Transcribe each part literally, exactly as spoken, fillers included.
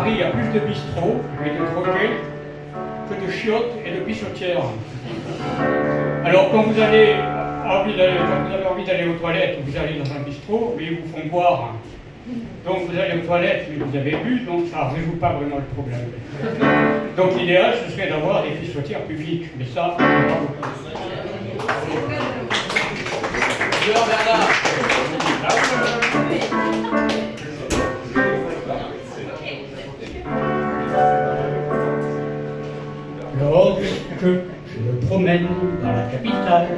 Paris, il y a plus de bistrots et de troquets que de chiottes et de pissotières. Alors quand vous, allez, envie d'aller, quand vous avez envie d'aller aux toilettes, vous allez dans un bistrot, mais ils vous font boire. Donc vous allez aux toilettes, mais vous avez bu, donc ça ne résout pas vraiment le problème. Donc l'idéal, ce serait d'avoir des pissotières publiques. Mais ça, on ne pas beaucoup. Lorsque je me promène dans la capitale,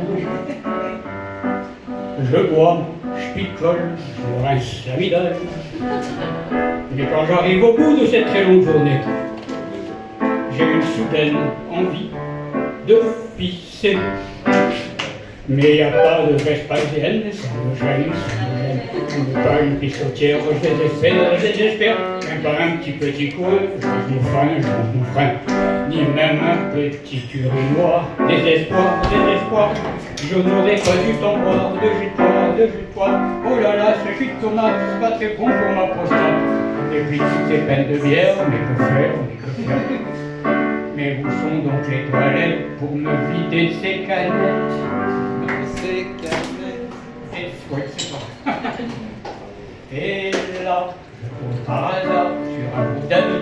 je bois, je picole, je rince la midale. Mais quand j'arrive au bout de cette très longue journée, j'ai une soudaine envie de pisser. Mais il n'y a pas de vespasienne, ça me gêne, ça me gêne. Je ne veux pas une pissotière, je désespère, je désespère. Même pas un petit petit coin, je me freine, je me freine. Ni même un petit urinoir, désespoir, désespoir. Je n'aurais pas dû t'en boire, de jus de poire, de jus de poire. Oh là là, ce jus de tomate, c'est pas très bon pour ma prostate. Et puis toutes ces peines de bière, mais que faire, mais que faire. Mais où sont donc les toilettes pour me vider ces canettes? Ces canettes. Et, oui, c'est ça. Et là, je pose par hasard sur un bout d'habit,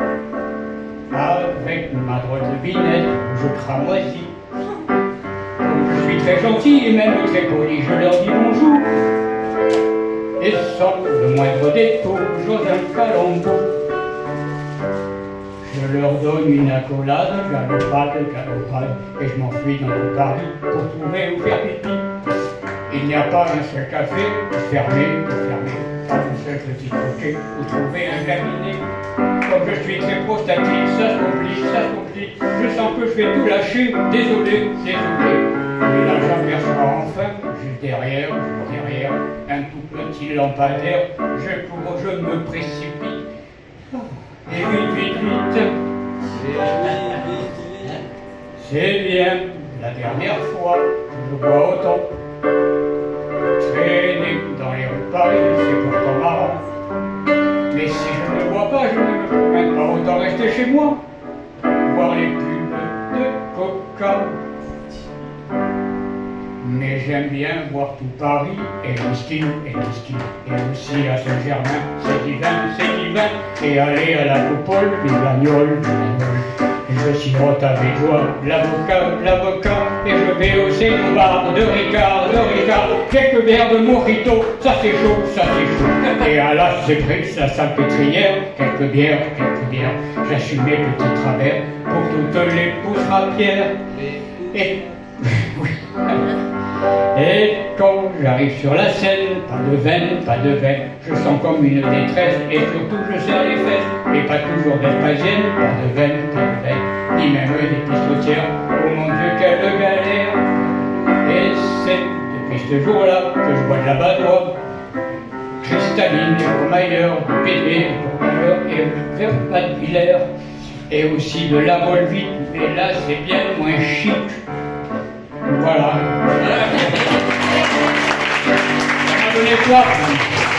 avec ma drôle de binette, je cramoisis. Je suis très gentil et même très poli, je leur dis bonjour. Et sans le moindre détour, j'ose un calembour. Je leur donne une accolade, galopade, galopade, et je m'enfuis dans le Paris pour trouver où faire pipi. Il n'y a pas un seul café, fermé, fermé, pas un seul petit troquet où trouver un cabinet. Comme je suis très prostatique, ça se complique, ça se complique. Je sens que je vais tout lâcher, désolé, désolé. Mais là j'aperçois enfin, juste derrière, juste derrière, un tout petit lampadaire. Je cours, je me précipite. Et vite, vite, vite. C'est bien, la dernière fois, je bois autant. Traîner dans les rues de Paris, c'est pourtant marrant. Mais si je ne bois pas, je ne me promène pas, autant rester chez moi, voir les pubs de Coca. Mais j'aime bien voir tout Paris, et le ski, et le ski, et aussi à Saint-Germain, c'est divin, c'est divin, et aller à la coupole, les bagnoles, les bagnoles. Je sirote avec joie l'avocat, l'avocat, et je vais au Cénobar de Ricard, de Ricard. Quelques bières de mojito, ça c'est chaud, ça c'est chaud. Et à la Cébrix, la salpêtrière, quelques bières, quelques bières. J'assume mes petits travers pour toutes les pousses rapières. Et oui. Et quand j'arrive sur la scène, pas de veine, pas de veine, je sens comme une détresse, et surtout je serre les fesses, et pas toujours vespasienne, pas de veine, pas de veine, ni même des pissotières, oh mon Dieu, quelle galère. Et c'est depuis ce jour-là que je bois de la badoie, cristalline, pour Mailleur, de Pédé, pour Mailleur, et vers Pas-de-Villers, et aussi de la Volvite, mais là c'est bien moins chic. Voilà. Ça m'a donné soif.